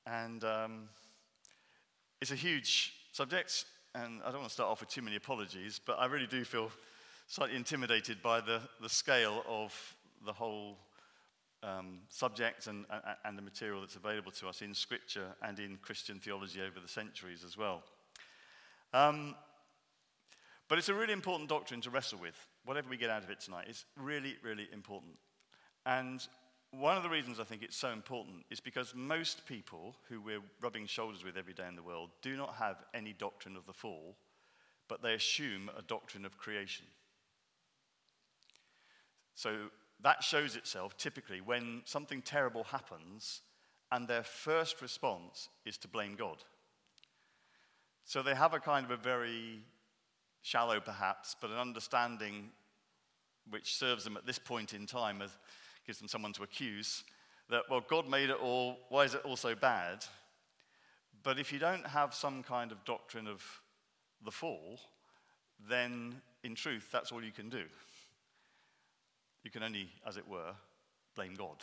And it's a huge subject, and I don't want to start off with too many apologies, but I really do feel slightly intimidated by the scale of the whole subject and the material that's available to us in Scripture and in Christian theology over the centuries as well. But it's a really important doctrine to wrestle with. Whatever we get out of it tonight, it's really, really important. And one of the reasons I think it's so important is because most people who we're rubbing shoulders with every day in the world do not have any doctrine of the fall, but they assume a doctrine of creation. So that shows itself typically when something terrible happens and their first response is to blame God. So they have a kind of a very shallow perhaps, but an understanding which serves them at this point in time as gives them someone to accuse, that, well, God made it all, why is it all so bad? But if you don't have some kind of doctrine of the fall, then in truth, that's all you can do. You can only, as it were, blame God.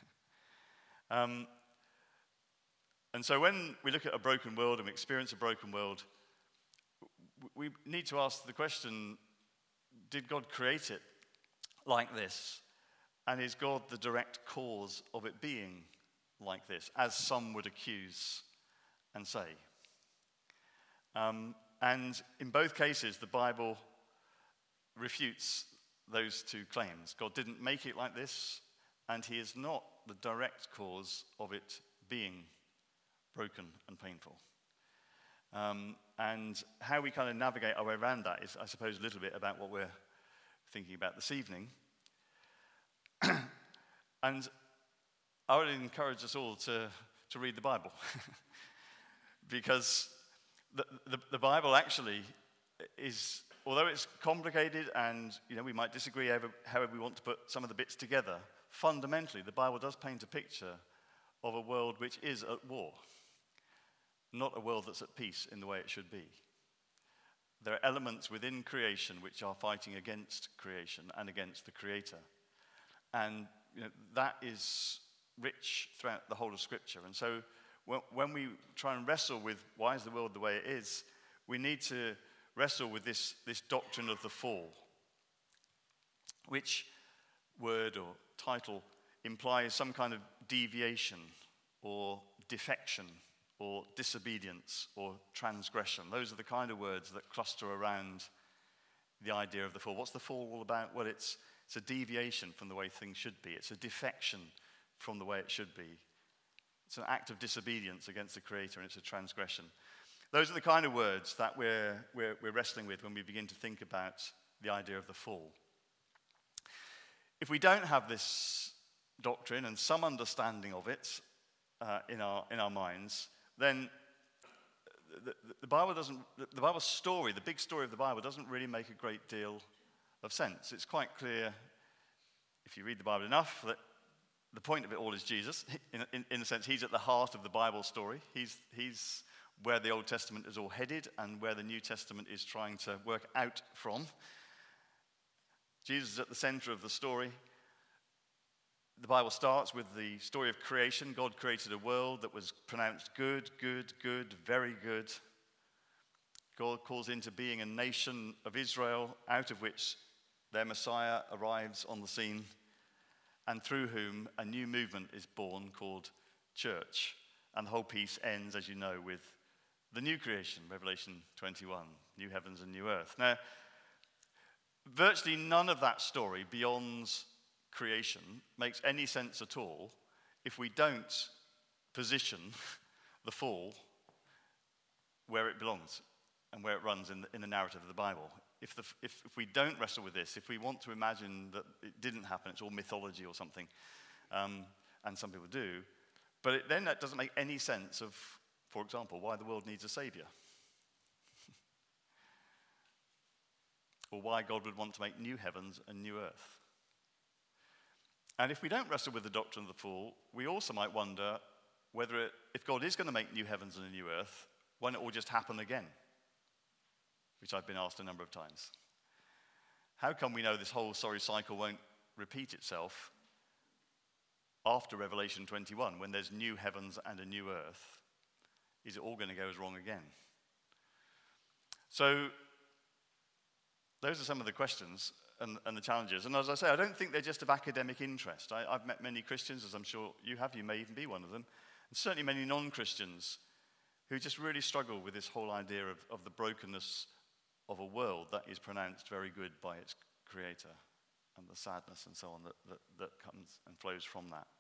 And so when we look at a broken world and we experience a broken world, we need to ask the question, did God create it like this? And is God the direct cause of it being like this, as some would accuse and say? And in both cases, the Bible refutes those two claims. God didn't make it like this, and he is not the direct cause of it being broken and painful. And how we kind of navigate our way around that is, I suppose, a little bit about what we're thinking about this evening. And I would encourage us all to read the Bible. Because the Bible actually is, although it's complicated and we might disagree over however we want to put some of the bits together, fundamentally the Bible does paint a picture of a world which is at war, not a world that's at peace in the way it should be. There are elements within creation which are fighting against creation and against the Creator. And that is rich throughout the whole of Scripture. And so when we try and wrestle with why is the world the way it is, we need to wrestle with this doctrine of the fall, which word or title implies some kind of deviation or defection or disobedience or transgression. Those are the kind of words that cluster around the idea of the fall. What's the fall all about? Well, it's a deviation from the way things should be. It's a defection from the way it should be. It's an act of disobedience against the Creator, and it's a transgression. Those are the kind of words that we're wrestling with when we begin to think about the idea of the fall. If we don't have this doctrine and some understanding of it in our minds, then the Bible's story, the big story of the Bible, doesn't really make a great deal of sense. It's quite clear, if you read the Bible enough, that the point of it all is Jesus. In a sense, he's at the heart of the Bible story. He's where the Old Testament is all headed and where the New Testament is trying to work out from. Jesus is at the center of the story. The Bible starts with the story of creation. God created a world that was pronounced good, good, good, very good. God calls into being a nation of Israel, out of which their Messiah arrives on the scene, and through whom a new movement is born called church. And the whole piece ends, as you know, with the new creation, Revelation 21, new heavens and new earth. Now, virtually none of that story beyond creation makes any sense at all if we don't position the fall where it belongs and where it runs in the narrative of the Bible. If we don't wrestle with this, if we want to imagine that it didn't happen, it's all mythology or something, and some people do, but then that doesn't make any sense of, for example, why the world needs a savior. Or why God would want to make new heavens and new earth. And if we don't wrestle with the doctrine of the fall, we also might wonder whether if God is going to make new heavens and a new earth, why not all just happen again? Which I've been asked a number of times. How come we know this whole sorry cycle won't repeat itself after Revelation 21, when there's new heavens and a new earth, is it all going to go as wrong again? So those are some of the questions and the challenges. And as I say, I don't think they're just of academic interest. I've met many Christians, as I'm sure you have. You may even be one of them. And certainly many non-Christians who just really struggle with this whole idea of the brokenness of a world that is pronounced very good by its creator, and the sadness and so on that comes and flows from that.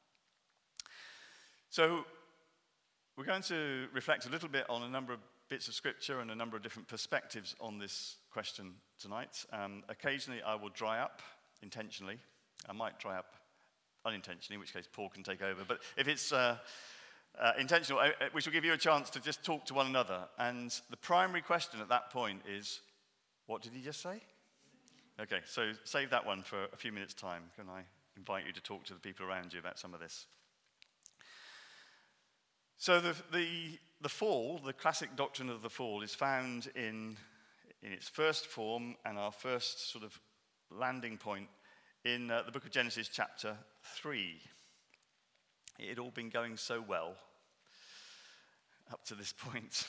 So we're going to reflect a little bit on a number of bits of scripture and a number of different perspectives on this question tonight. Occasionally I will dry up intentionally. I might dry up unintentionally, in which case Paul can take over. But if it's intentional, we shall give you a chance to just talk to one another. And the primary question at that point is, what did he just say? Okay, so save that one for a few minutes' time. Can I invite you to talk to the people around you about some of this? So the fall, the classic doctrine of the fall, is found in its first form and our first sort of landing point in the book of Genesis chapter 3. It had all been going so well up to this point.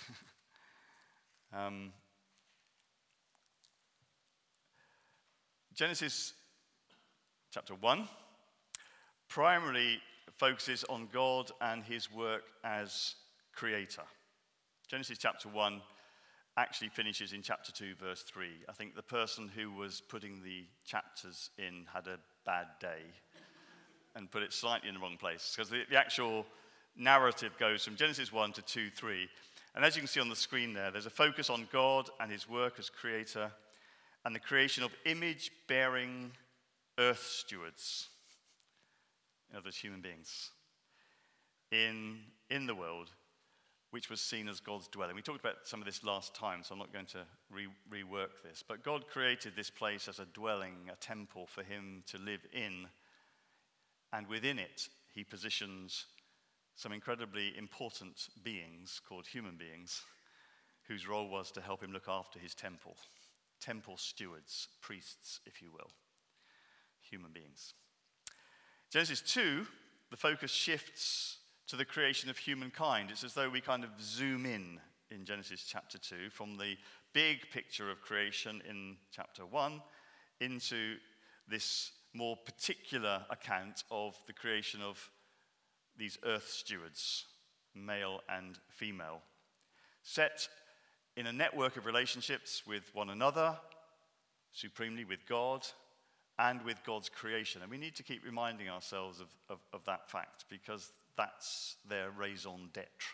Genesis chapter 1 primarily focuses on God and his work as creator. Genesis chapter 1 actually finishes in chapter 2, verse 3. I think the person who was putting the chapters in had a bad day and put it slightly in the wrong place, because the actual narrative goes from Genesis 1 to 2, 3. And as you can see on the screen there's a focus on God and his work as creator and the creation of image-bearing earth stewards, in other words, human beings, in the world, which was seen as God's dwelling. We talked about some of this last time, so I'm not going to rework this. But God created this place as a dwelling, a temple for him to live in. And within it, he positions some incredibly important beings called human beings, whose role was to help him look after his temple. Temple stewards, priests, if you will. Human beings. Genesis 2, the focus shifts to the creation of humankind. It's as though we kind of zoom in Genesis chapter 2 from the big picture of creation in chapter 1 into this more particular account of the creation of these earth stewards, male and female, set in a network of relationships with one another, supremely with God, and with God's creation. And we need to keep reminding ourselves of that fact, because that's their raison d'etre,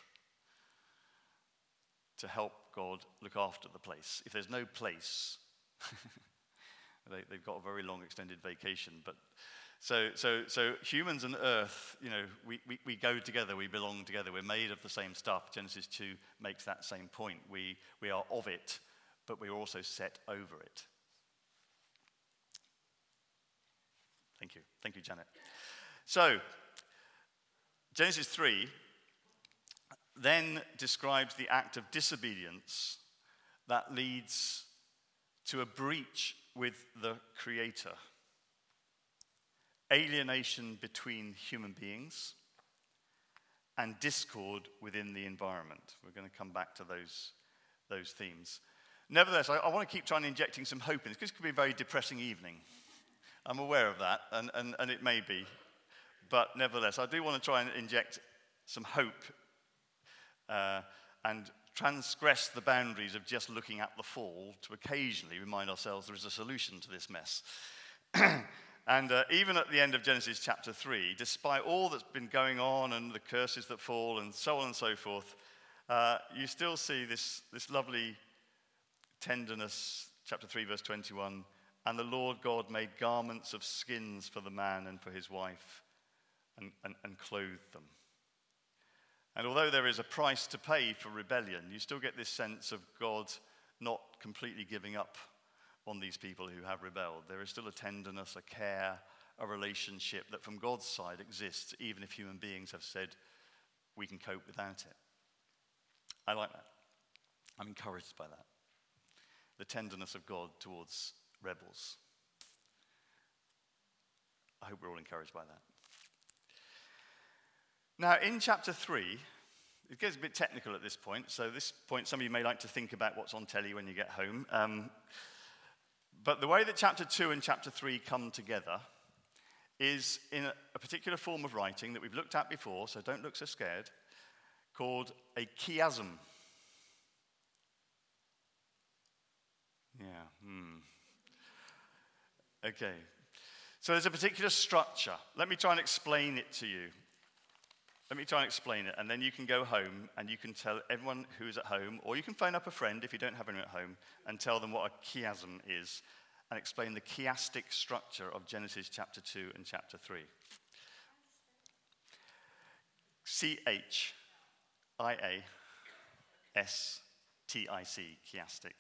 to help God look after the place. If there's no place, they've got a very long extended vacation. But so humans and earth, we go together, we belong together, we're made of the same stuff. Genesis 2 makes that same point. We are of it, but we're also set over it. Thank you, Janet. So, Genesis 3 then describes the act of disobedience that leads to a breach with the Creator. Alienation between human beings and discord within the environment. We're going to come back to those themes. Nevertheless, I want to keep trying injecting some hope in this, because it could be a very depressing evening. I'm aware of that, and it may be. But nevertheless, I do want to try and inject some hope and transgress the boundaries of just looking at the fall to occasionally remind ourselves there is a solution to this mess. And even at the end of Genesis chapter 3, despite all that's been going on and the curses that fall and so on and so forth, you still see this lovely tenderness. Chapter 3, verse 21, and the Lord God made garments of skins for the man and for his wife and clothed them. And although there is a price to pay for rebellion, you still get this sense of God not completely giving up on these people who have rebelled. There is still a tenderness, a care, a relationship that from God's side exists, even if human beings have said we can cope without it. I like that. I'm encouraged by that. The tenderness of God towards rebels. I hope we're all encouraged by that. Now, in chapter 3, it gets a bit technical at this point. So this point, some of you may like to think about what's on telly when you get home. But the way that chapter 2 and chapter 3 come together is in a particular form of writing that we've looked at before, so don't look so scared, called a chiasm. Okay. So there's a particular structure. Let me try and explain it to you. Let me try and explain it, and then you can go home and you can tell everyone who's at home, or you can phone up a friend if you don't have anyone at home, and tell them what a chiasm is, and explain the chiastic structure of Genesis chapter 2 and chapter 3. C-H-I-A-S-T-I-C, chiastic.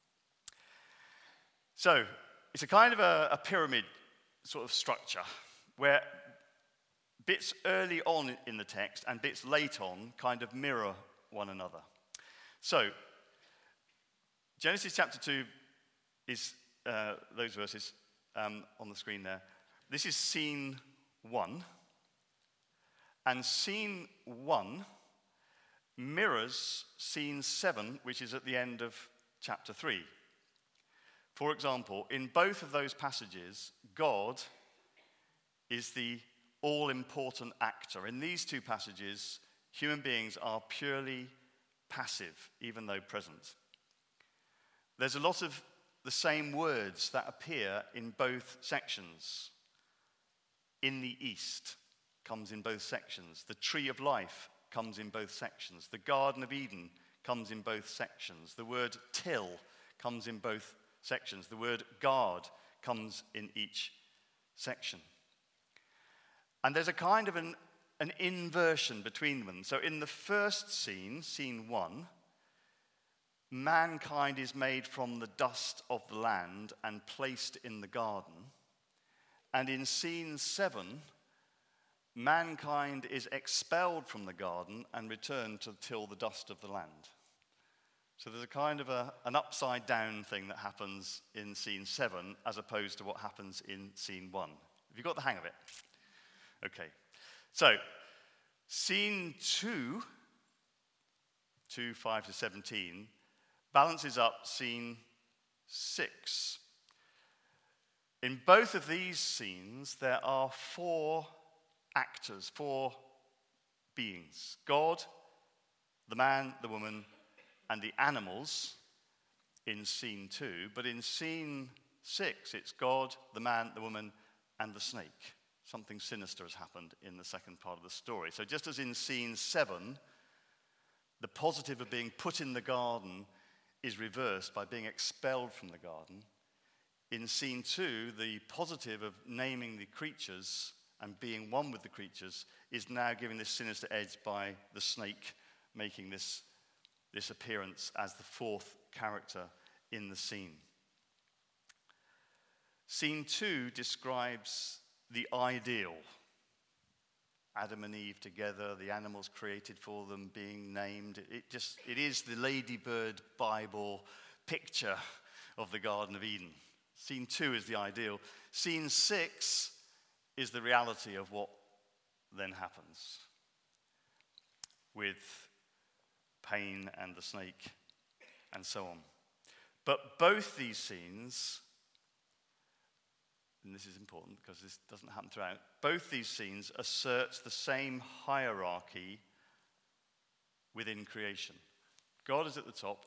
So, it's a kind of a pyramid sort of structure, where bits early on in the text and bits late on kind of mirror one another. So, Genesis chapter 2 is those verses on the screen there. This is scene 1. And scene 1 mirrors scene 7, which is at the end of chapter 3. For example, in both of those passages, God is the all-important actor. In these two passages, human beings are purely passive, even though present. There's a lot of the same words that appear in both sections. In the east comes in both sections. The tree of life comes in both sections. The Garden of Eden comes in both sections. The word till comes in both sections. The word guard comes in each section. And there's a kind of an inversion between them. So in the first scene, scene 1, mankind is made from the dust of the land and placed in the garden. And in scene 7, mankind is expelled from the garden and returned to till the dust of the land. So there's a kind of an upside down thing that happens in scene 7 as opposed to what happens in scene 1. Have you got the hang of it? Okay. So, scene 2, 5 to 17, balances up scene 6. In both of these scenes, there are 4 actors, 4 beings. God, the man, the woman, and the animals in scene 2. But in scene 6, it's God, the man, the woman, and the snake. Something sinister has happened in the second part of the story. So just as in scene 7, the positive of being put in the garden is reversed by being expelled from the garden, in scene 2, the positive of naming the creatures and being one with the creatures is now given this sinister edge by the snake making this appearance as the 4th character in the scene. Scene 2 describes the ideal. Adam and Eve together, the animals created for them being named. It is the Ladybird Bible picture of the Garden of Eden. Scene 2 is the ideal. Scene 6 is the reality of what then happens with Cain and the snake and so on. But both these scenes, and this is important because this doesn't happen throughout, both these scenes assert the same hierarchy within creation. God is at the top,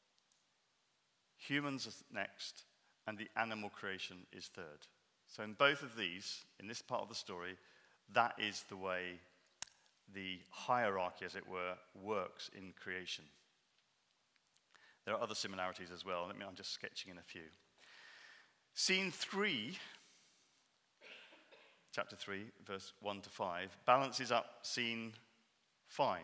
humans are next, and the animal creation is third. So in both of these, in this part of the story, that is the way the hierarchy, as it were, works in creation. There are other similarities as well. I'm just sketching in a few. Scene 3, chapter 3, verse 1 to 5, balances up scene 5.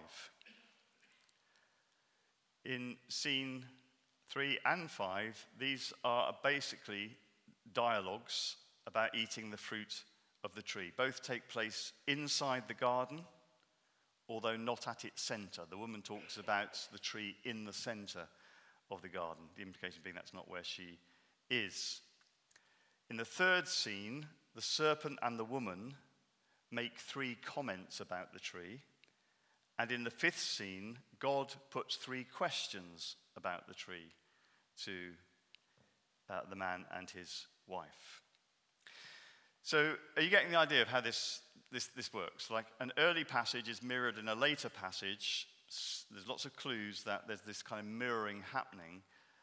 In scene 3 and 5, these are basically dialogues about eating the fruit of the tree. Both take place inside the garden, although not at its center. The woman talks about the tree in the center of the garden, the implication being that's not where she is. In the third scene, the serpent and the woman make 3 comments about the tree. And in the 5th scene, God puts 3 questions about the tree to the man and his wife. So are you getting the idea of how this works? Like, an early passage is mirrored in a later passage. There's lots of clues that there's this kind of mirroring happening.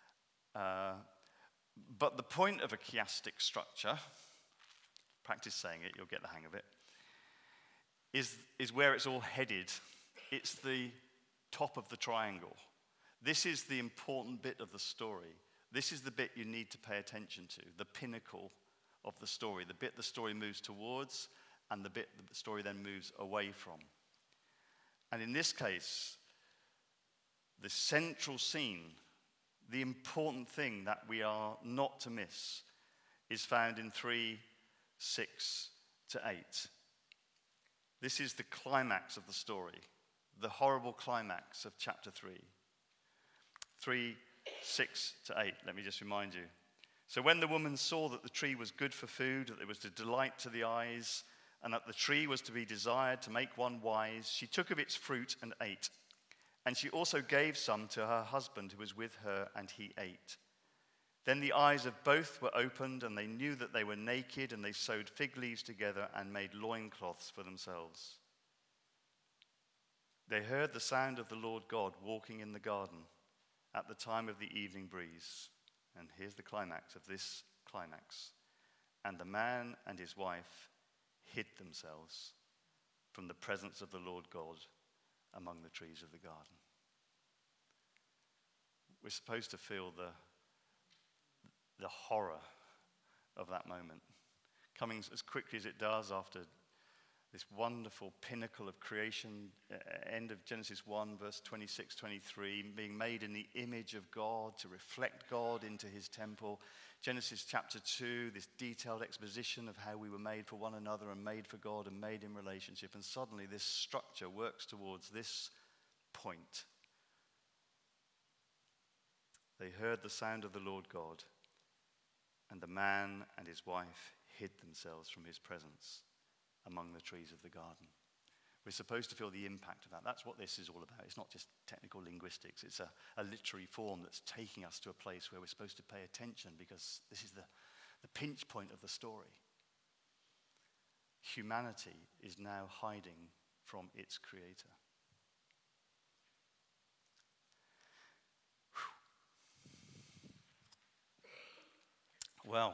But the point of a chiastic structure, practice saying it, you'll get the hang of it, is where it's all headed. It's the top of the triangle. This is the important bit of the story. This is the bit you need to pay attention to, the pinnacle of the story, the bit the story moves towards and the bit the story then moves away from. And in this case, the central scene, the important thing that we are not to miss, is found in 3, 6 to 8. This is the climax of the story, the horrible climax of chapter 3. 3, 6 to 8, let me just remind you. So when the woman saw that the tree was good for food, that it was a delight to the eyes, and that the tree was to be desired to make one wise, she took of its fruit and ate. And she also gave some to her husband who was with her, and he ate. Then the eyes of both were opened, and they knew that they were naked, and they sewed fig leaves together and made loincloths for themselves. They heard the sound of the Lord God walking in the garden at the time of the evening breeze. And here's the climax of this climax. And the man and his wife hid themselves from the presence of the Lord God among the trees of the garden. We're supposed to feel the horror of that moment, coming as quickly as it does after this wonderful pinnacle of creation, end of Genesis 1, verse 26, 23, being made in the image of God to reflect God into his temple. Genesis chapter 2, this detailed exposition of how we were made for one another and made for God and made in relationship. And suddenly this structure works towards this point. They heard the sound of the Lord God, and the man and his wife hid themselves from his presence among the trees of the garden. We're supposed to feel the impact of that. That's what this is all about. It's not just technical linguistics. It's a literary form that's taking us to a place where we're supposed to pay attention, because this is the pinch point of the story. Humanity is now hiding from its creator. Well,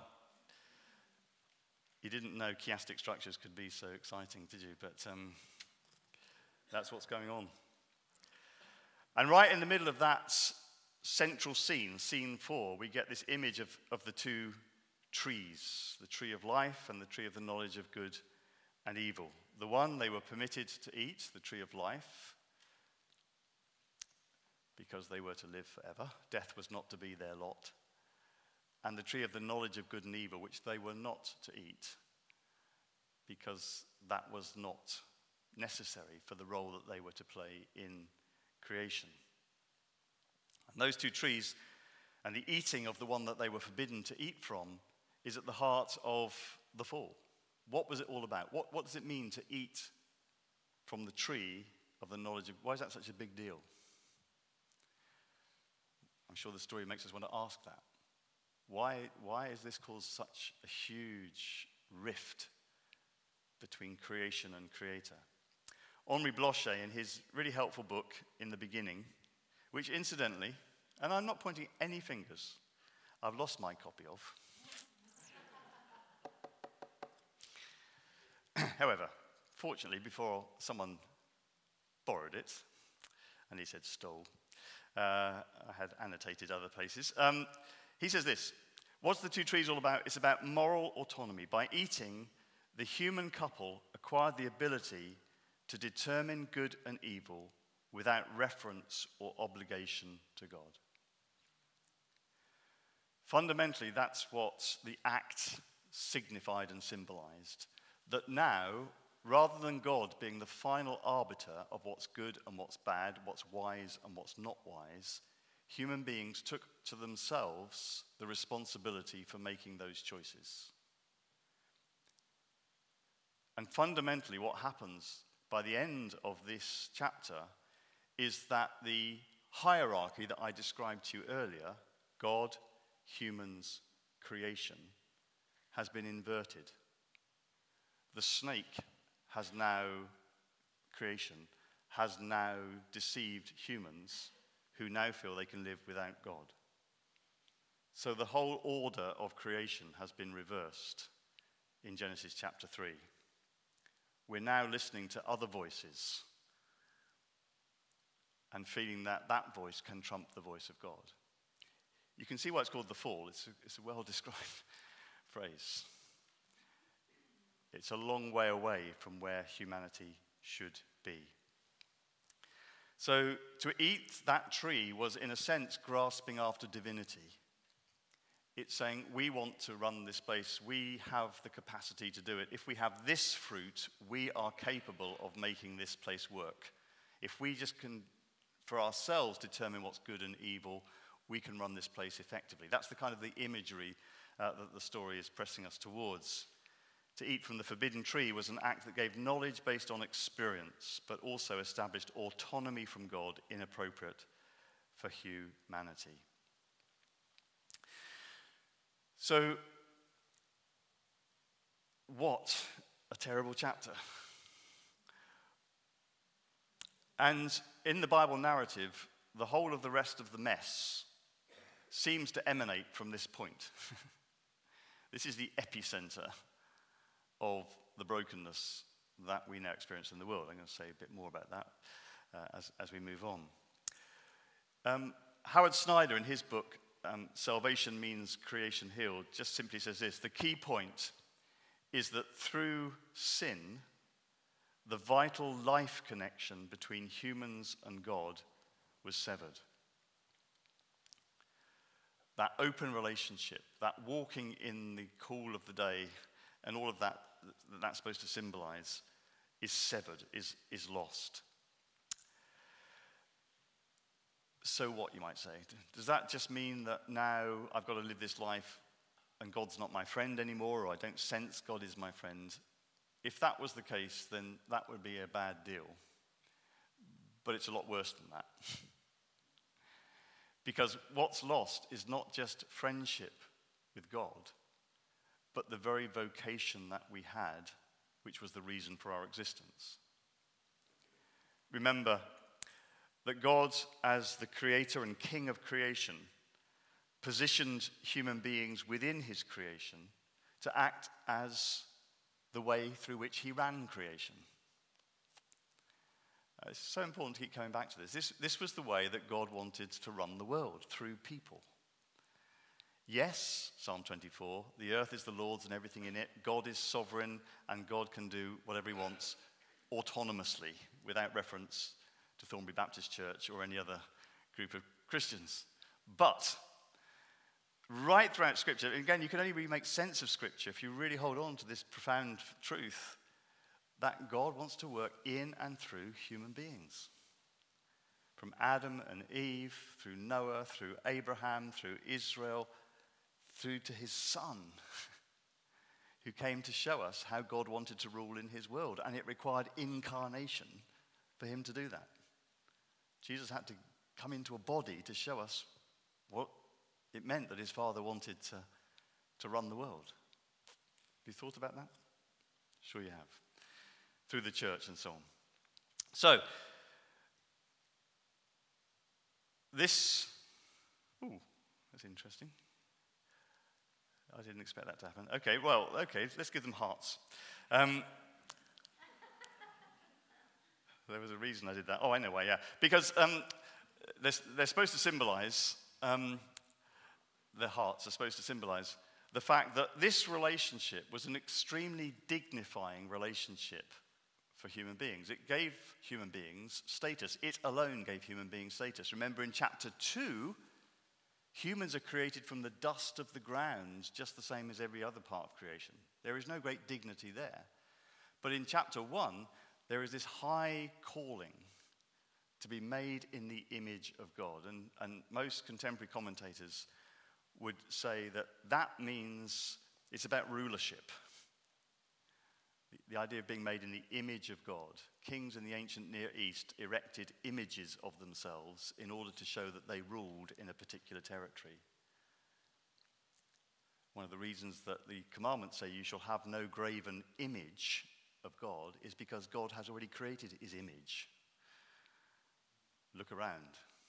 you didn't know chiastic structures could be so exciting, did you? But that's what's going on. And right in the middle of that central scene, scene 4, we get this image of the 2 trees, the tree of life and the tree of the knowledge of good and evil. The one they were permitted to eat, the tree of life, because they were to live forever. Death was not to be their lot. And the tree of the knowledge of good and evil, which they were not to eat, because that was not necessary for the role that they were to play in creation. And those 2 trees, and the eating of the one that they were forbidden to eat from, is at the heart of the fall. What was it all about? What does it mean to eat from the tree of the knowledge of... Why is that such a big deal? I'm sure the story makes us want to ask that. Why has this caused such a huge rift between creation and creator? Henri Blocher, in his really helpful book, In the Beginning, which incidentally, and I'm not pointing any fingers, I've lost my copy of. However, fortunately, before someone borrowed it, and he said stole, I had annotated other places. He says this: what's the 2 trees all about? It's about moral autonomy. By eating, the human couple acquired the ability to determine good and evil without reference or obligation to God. Fundamentally, that's what the act signified and symbolized. That now, rather than God being the final arbiter of what's good and what's bad, what's wise and what's not wise, human beings took to themselves the responsibility for making those choices. And fundamentally, what happens by the end of this chapter is that the hierarchy that I described to you earlier, God, humans, creation, has been inverted. The snake has now, creation, has now deceived humans who now feel they can live without God. So the whole order of creation has been reversed in Genesis chapter 3. We're now listening to other voices and feeling that that voice can trump the voice of God. You can see why it's called the fall. It's a well-described phrase. It's a long way away from where humanity should be. So to eat that tree was, in a sense, grasping after divinity. It's saying, we want to run this place. We have the capacity to do it. If we have this fruit, we are capable of making this place work. If we just can, for ourselves, determine what's good and evil, we can run this place effectively. That's the kind of the imagery that the story is pressing us towards. To eat from the forbidden tree was an act that gave knowledge based on experience, but also established autonomy from God inappropriate for humanity. So, what a terrible chapter. And in the Bible narrative, the whole of the rest of the mess seems to emanate from this point. This is the epicenter of the brokenness that we now experience in the world. I'm going to say a bit more about that as we move on. Howard Snyder, in his book, Salvation Means Creation Healed, just simply says this: the key point is that through sin, the vital life connection between humans and God was severed. That open relationship, that walking in the cool of the day, and all of that that's supposed to symbolize, is severed, is lost. So what, you might say? Does that just mean that now I've got to live this life and God's not my friend anymore, or I don't sense God is my friend? If that was the case, then that would be a bad deal. But it's a lot worse than that. Because what's lost is not just friendship with God, but the very vocation that we had, which was the reason for our existence. Remember that God, as the creator and king of creation, positioned human beings within his creation to act as the way through which he ran creation. It's so important to keep coming back to this. This was the way that God wanted to run the world, through people. Yes, Psalm 24, the earth is the Lord's and everything in it. God is sovereign and God can do whatever he wants autonomously, without reference to Thornbury Baptist Church or any other group of Christians. But right throughout Scripture, again, you can only really make sense of Scripture if you really hold on to this profound truth that God wants to work in and through human beings. From Adam and Eve, through Noah, through Abraham, through Israel, through to his son, who came to show us how God wanted to rule in his world. And it required incarnation for him to do that. Jesus had to come into a body to show us what it meant that his Father wanted to run the world. Have you thought about that? Sure you have. Through the church and so on. So, this, that's interesting. I didn't expect that to happen. Okay, let's give them hearts. There was a reason I did that. Oh, anyway, yeah. Because they're supposed to symbolize, their hearts are supposed to symbolize the fact that this relationship was an extremely dignifying relationship for human beings. It gave human beings status. It alone gave human beings status. Remember in chapter 2, humans are created from the dust of the ground, just the same as every other part of creation. There is no great dignity there. But in chapter 1, there is this high calling to be made in the image of God. And most contemporary commentators would say that means it's about rulership. The idea of being made in the image of God. Kings in the ancient Near East erected images of themselves in order to show that they ruled in a particular territory. One of the reasons that the commandments say you shall have no graven image of God is because God has already created his image. Look around.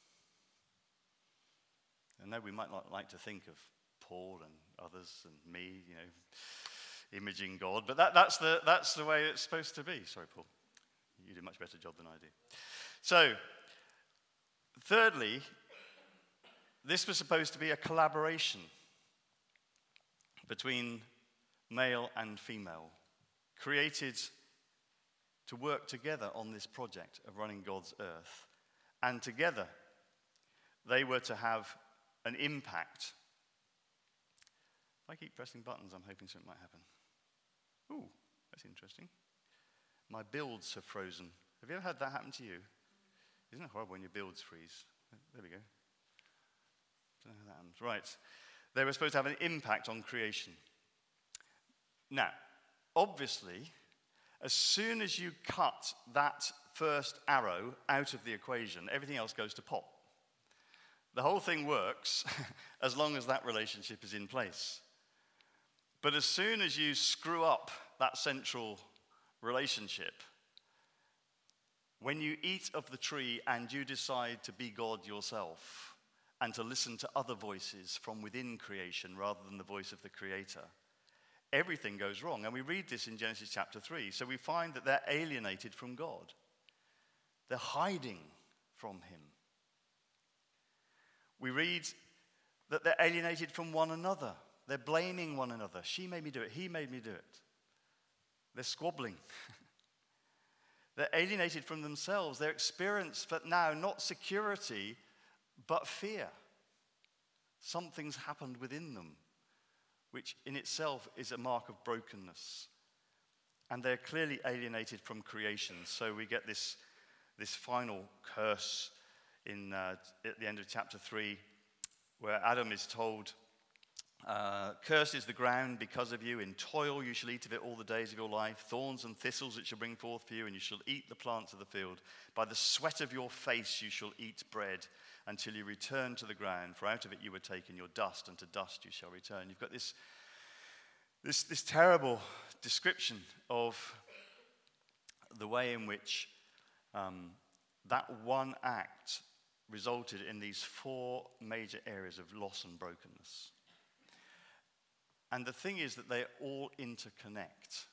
I know we might not like to think of Paul and others and me, imaging God, but that's the way it's supposed to be. Sorry, Paul. You do a much better job than I do. So, thirdly, this was supposed to be a collaboration between male and female, created to work together on this project of running God's earth. And together, they were to have an impact. If I keep pressing buttons, I'm hoping something might happen. Ooh, that's interesting. My builds have frozen. Have you ever had that happen to you? Isn't it horrible when your builds freeze? There we go. Don't know how that happens. Right. They were supposed to have an impact on creation. Now, obviously, as soon as you cut that first arrow out of the equation, everything else goes to pot. The whole thing works as long as that relationship is in place. But as soon as you screw up that central relationship, when you eat of the tree and you decide to be God yourself and to listen to other voices from within creation rather than the voice of the Creator, everything goes wrong. And we read this in Genesis chapter 3. So we find that they're alienated from God. They're hiding from him. We read that they're alienated from one another. They're blaming one another. She made me do it. He made me do it. They're squabbling. They're alienated from themselves. They're experiencing now not security, but fear. Something's happened within them, which in itself is a mark of brokenness. And they're clearly alienated from creation. So we get this final curse at the end of chapter 3, where Adam is told, cursed is the ground because of you. In toil you shall eat of it all the days of your life. Thorns and thistles it shall bring forth for you, and you shall eat the plants of the field. By the sweat of your face you shall eat bread until you return to the ground, for out of it you were taken, your dust, and to dust you shall return. You've got this terrible description of the way in which that one act resulted in these 4 major areas of loss and brokenness. And the thing is that they all interconnect.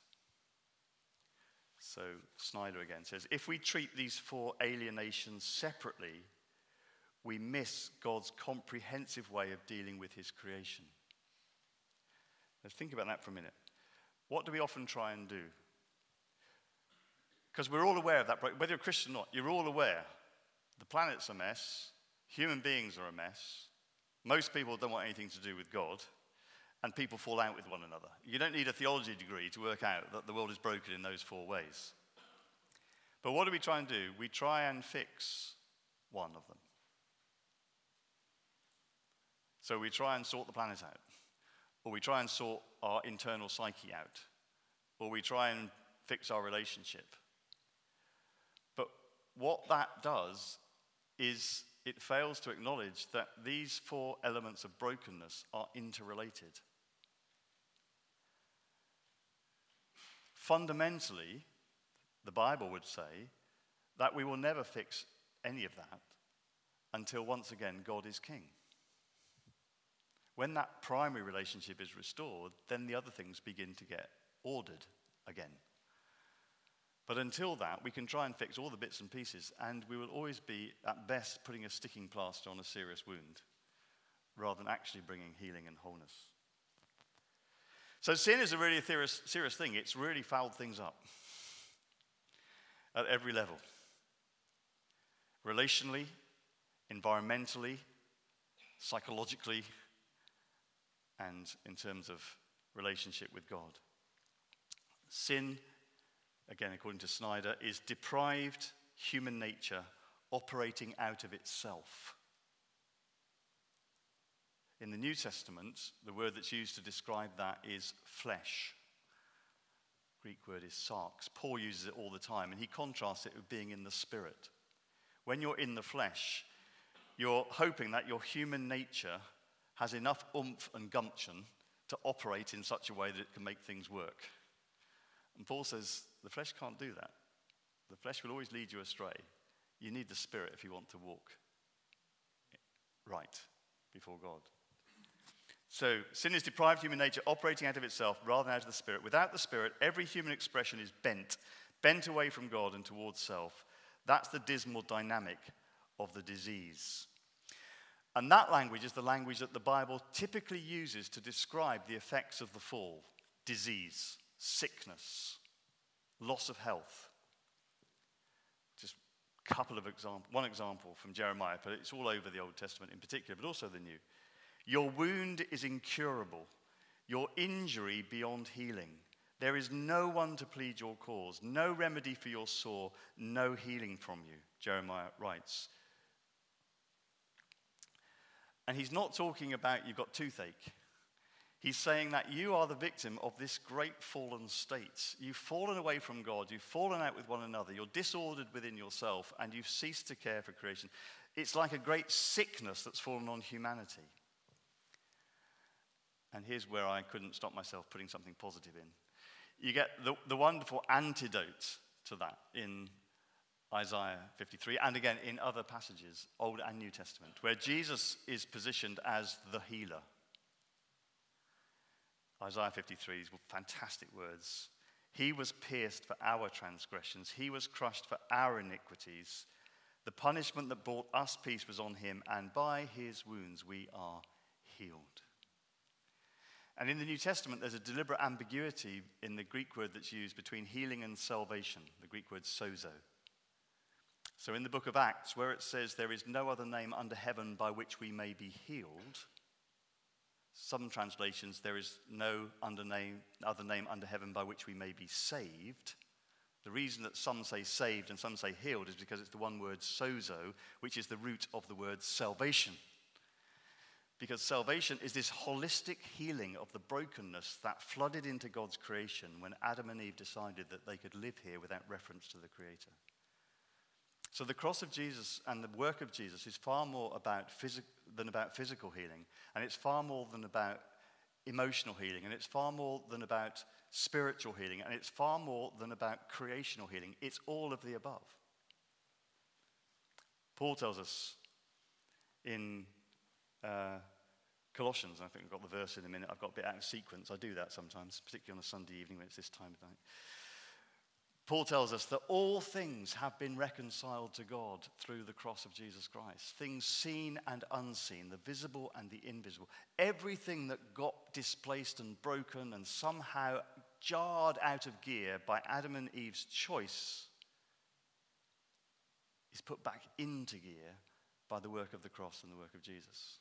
So Snyder again says, if we treat these 4 alienations separately, we miss God's comprehensive way of dealing with his creation. Let's think about that for a minute. What do we often try and do? Because we're all aware of that, whether you're a Christian or not, you're all aware. The planet's a mess. Human beings are a mess. Most people don't want anything to do with God. And people fall out with one another. You don't need a theology degree to work out that the world is broken in those 4 ways. But what do we try and do? We try and fix one of them. So we try and sort the planet out. Or we try and sort our internal psyche out. Or we try and fix our relationship. But what that does is it fails to acknowledge that these 4 elements of brokenness are interrelated. Fundamentally, the Bible would say that we will never fix any of that until once again God is king. When that primary relationship is restored, then the other things begin to get ordered again. But until that, we can try and fix all the bits and pieces, and we will always be, at best, putting a sticking plaster on a serious wound, rather than actually bringing healing and wholeness. So sin is a really serious thing. It's really fouled things up at every level. Relationally, environmentally, psychologically, and in terms of relationship with God. Sin, again, according to Snyder, is deprived human nature operating out of itself. In the New Testament, the word that's used to describe that is flesh. Greek word is sarx. Paul uses it all the time, and he contrasts it with being in the spirit. When you're in the flesh, you're hoping that your human nature has enough oomph and gumption to operate in such a way that it can make things work. And Paul says the flesh can't do that. The flesh will always lead you astray. You need the Spirit if you want to walk right before God. So sin is deprived human nature operating out of itself rather than out of the Spirit. Without the Spirit, every human expression is bent away from God and towards self. That's the dismal dynamic of the disease. And that language is the language that the Bible typically uses to describe the effects of the fall: disease, sickness, loss of health. Just one example from Jeremiah, but it's all over the Old Testament in particular, but also the New. Your wound is incurable, your injury beyond healing. There is no one to plead your cause, no remedy for your sore, no healing from you, Jeremiah writes. And he's not talking about you've got toothache. He's saying that you are the victim of this great fallen state. You've fallen away from God. You've fallen out with one another. You're disordered within yourself, and you've ceased to care for creation. It's like a great sickness that's fallen on humanity. And here's where I couldn't stop myself putting something positive in. You get the wonderful antidote to that in Isaiah 53, and again in other passages, Old and New Testament, where Jesus is positioned as the healer. Isaiah 53 is fantastic words. He was pierced for our transgressions. He was crushed for our iniquities. The punishment that brought us peace was on him, and by his wounds we are healed. And in the New Testament, there's a deliberate ambiguity in the Greek word that's used between healing and salvation, the Greek word sozo. So in the book of Acts, where it says there is no other name under heaven by which we may be healed, some translations, there is no other name under heaven by which we may be saved. The reason that some say saved and some say healed is because it's the one word sozo, which is the root of the word salvation. Because salvation is this holistic healing of the brokenness that flooded into God's creation when Adam and Eve decided that they could live here without reference to the Creator. So the cross of Jesus and the work of Jesus is far more than about physical healing, and it's far more than about emotional healing, and it's far more than about spiritual healing, and it's far more than about creational healing. It's all of the above. Paul tells us in Colossians, and I think we've got the verse in a minute. I've got a bit out of sequence. I do that sometimes, particularly on a Sunday evening when it's this time of night. Paul tells us that all things have been reconciled to God through the cross of Jesus Christ. Things seen and unseen, the visible and the invisible. Everything that got displaced and broken and somehow jarred out of gear by Adam and Eve's choice is put back into gear by the work of the cross and the work of Jesus.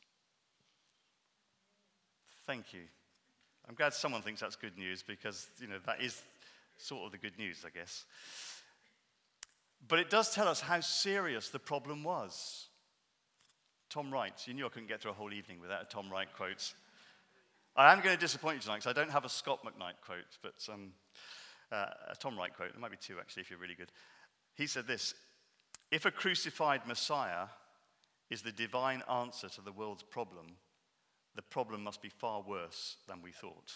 Thank you. I'm glad someone thinks that's good news because, that is sort of the good news, I guess. But it does tell us how serious the problem was. Tom Wright. You knew I couldn't get through a whole evening without a Tom Wright quote. I am going to disappoint you tonight because I don't have a Scott McKnight quote, but a Tom Wright quote. There might be two, actually, if you're really good. He said this: if a crucified Messiah is the divine answer to the world's problem, the problem must be far worse than we thought.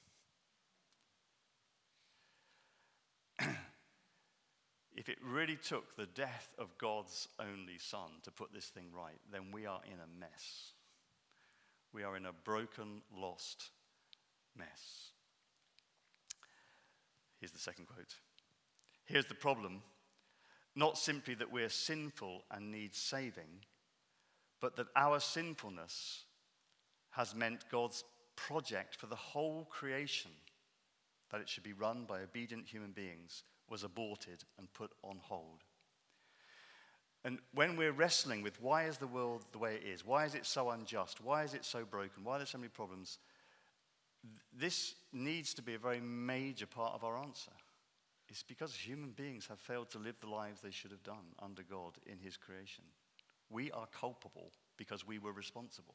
If it really took the death of God's only Son to put this thing right, then we are in a mess. We are in a broken, lost mess. Here's the second quote. Here's the problem. Not simply that we're sinful and need saving, but that our sinfulness has meant God's project for the whole creation, that it should be run by obedient human beings, was aborted and put on hold. And when we're wrestling with why is the world the way it is, why is it so unjust, why is it so broken, why are there so many problems, this needs to be a very major part of our answer. It's because human beings have failed to live the lives they should have done under God in his creation. We are culpable because we were responsible.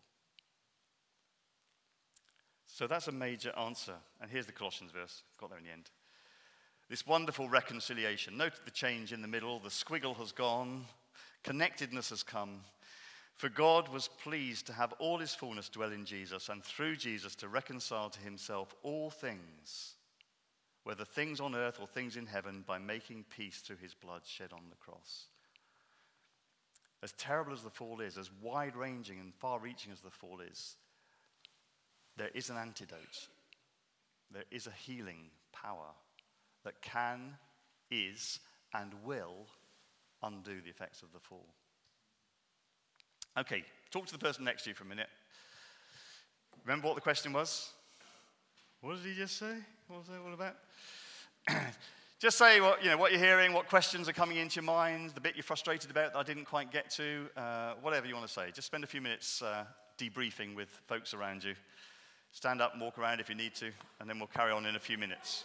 So that's a major answer. And here's the Colossians verse. Got there in the end. This wonderful reconciliation. Note the change in the middle. The squiggle has gone. Connectedness has come. For God was pleased to have all his fullness dwell in Jesus, and through Jesus to reconcile to himself all things, whether things on earth or things in heaven, by making peace through his blood shed on the cross. As terrible as the fall is, as wide-ranging and far-reaching as the fall is, there is an antidote. There is a healing power that can, is, and will undo the effects of the fall. Okay, talk to the person next to you for a minute. Remember what the question was? What did he just say? What was that all about? Just say what you're hearing, what questions are coming into your mind, the bit you're frustrated about that I didn't quite get to, whatever you want to say. Just spend a few minutes debriefing with folks around you. Stand up and walk around if you need to, and then we'll carry on in a few minutes.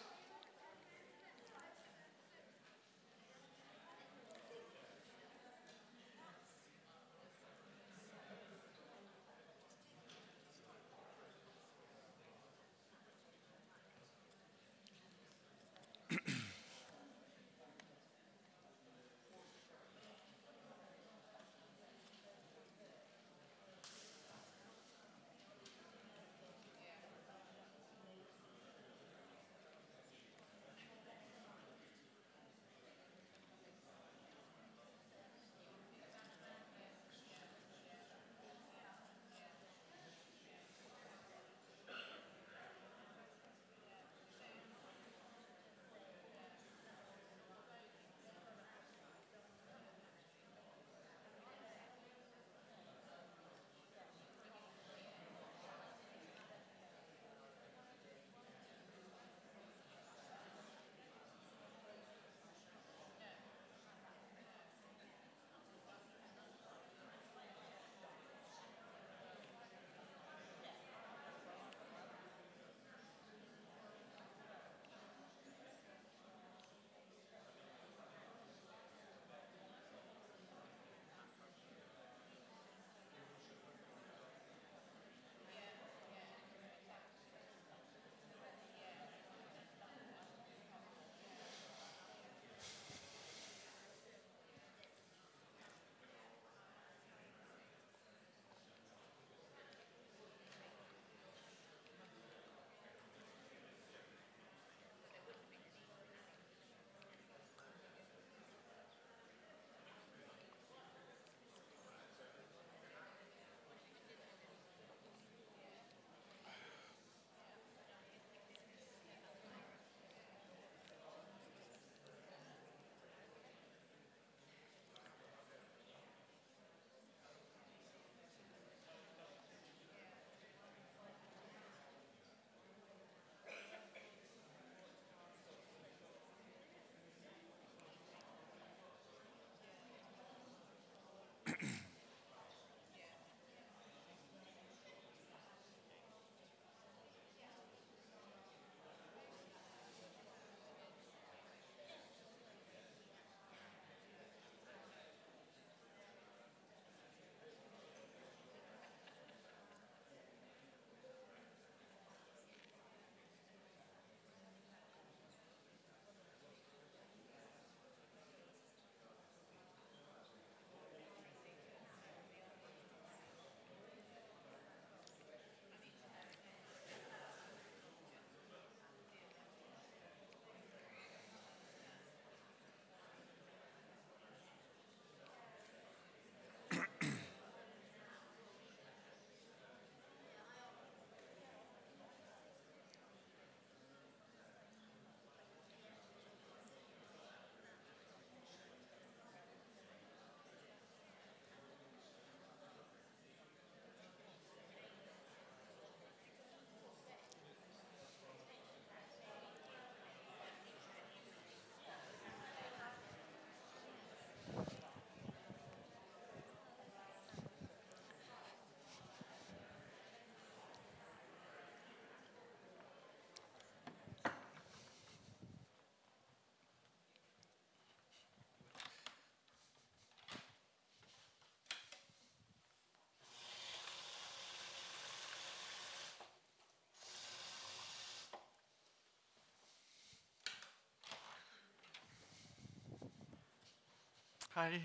Hi.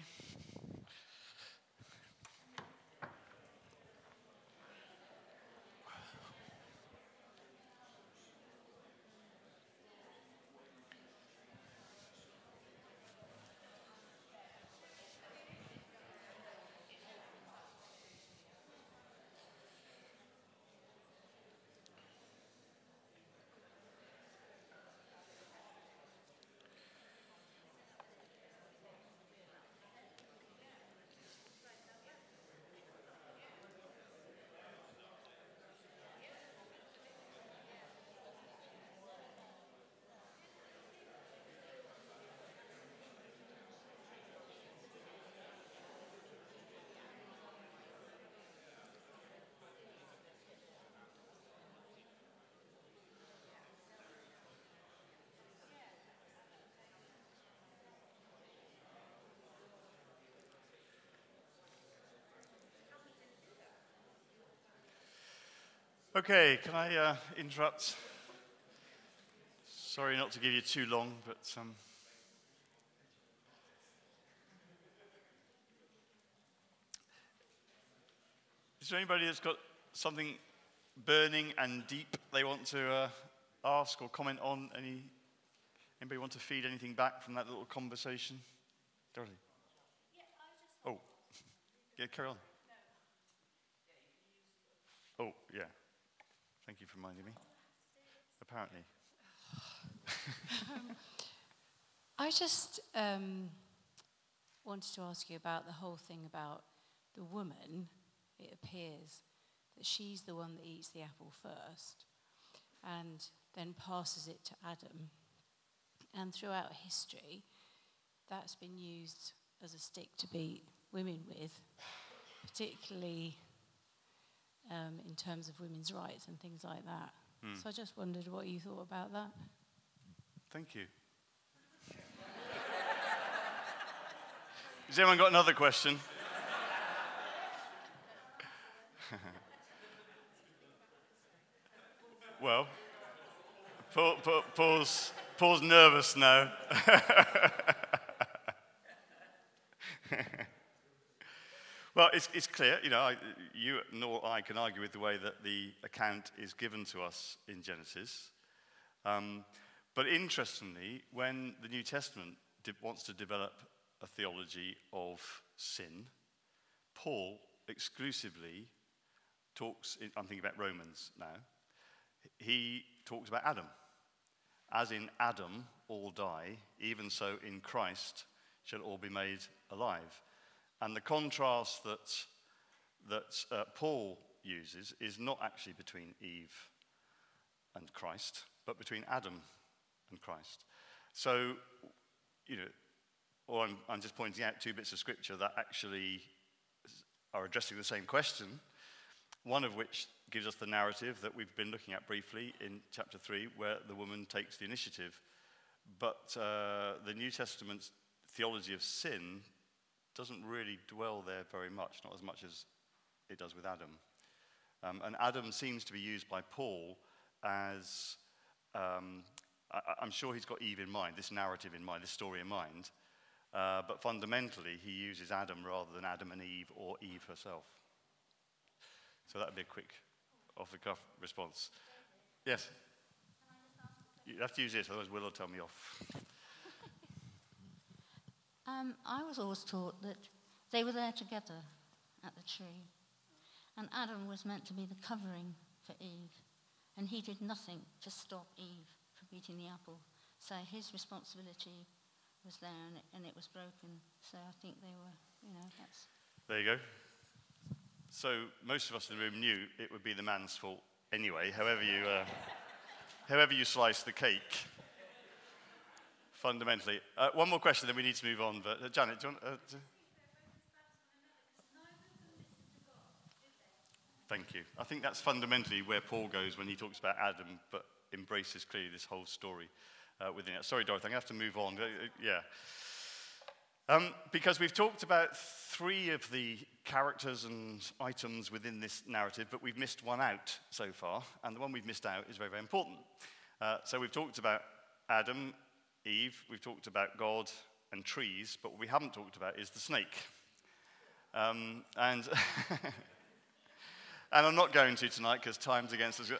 Okay, can I interrupt? Sorry not to give you too long, but is there anybody that's got something burning and deep they want to ask or comment on? Anybody want to feed anything back from that little conversation? Dorothy? Oh, yeah, carry on. Oh, yeah. Thank you for reminding me. Apparently. I just wanted to ask you about the whole thing about the woman. It appears that she's the one that eats the apple first and then passes it to Adam. And throughout history, that's been used as a stick to beat women with, particularly in terms of women's rights and things like that. So I just wondered what you thought about that. Thank you. Has anyone got another question? Well, Paul's nervous now. Well, it's clear, you nor I can argue with the way that the account is given to us in Genesis. But interestingly, when the New Testament wants to develop a theology of sin, Paul exclusively talks, I'm thinking about Romans now, he talks about Adam. As in Adam all die, even so in Christ shall all be made alive. And the contrast that Paul uses is not actually between Eve and Christ, but between Adam and Christ. So, or I'm just pointing out two bits of scripture that actually are addressing the same question, one of which gives us the narrative that we've been looking at briefly in chapter 3, where the woman takes the initiative. But the New Testament's theology of sin doesn't really dwell there very much, not as much as it does with Adam. And Adam seems to be used by Paul as, I'm sure he's got Eve in mind, this narrative in mind, this story in mind, but fundamentally he uses Adam rather than Adam and Eve or Eve herself. So that would be a quick off-the-cuff response. Yes? You have to use this, otherwise Will will tell me off. I was always taught that they were there together at the tree. And Adam was meant to be the covering for Eve. And he did nothing to stop Eve from eating the apple. So his responsibility was there and it was broken. So I think they were, that's... There you go. So most of us in the room knew it would be the man's fault anyway, however you slice the cake. Fundamentally. One more question, then we need to move on. But Janet, do you want to... Thank you. I think that's fundamentally where Paul goes when he talks about Adam, but embraces clearly this whole story within it. Sorry, Dorothy, I'm going to have to move on. Because we've talked about three of the characters and items within this narrative, but we've missed one out so far, and the one we've missed out is very, very important. So we've talked about Adam, Eve, we've talked about God and trees, but what we haven't talked about is the snake. And and I'm not going to tonight because time's against us.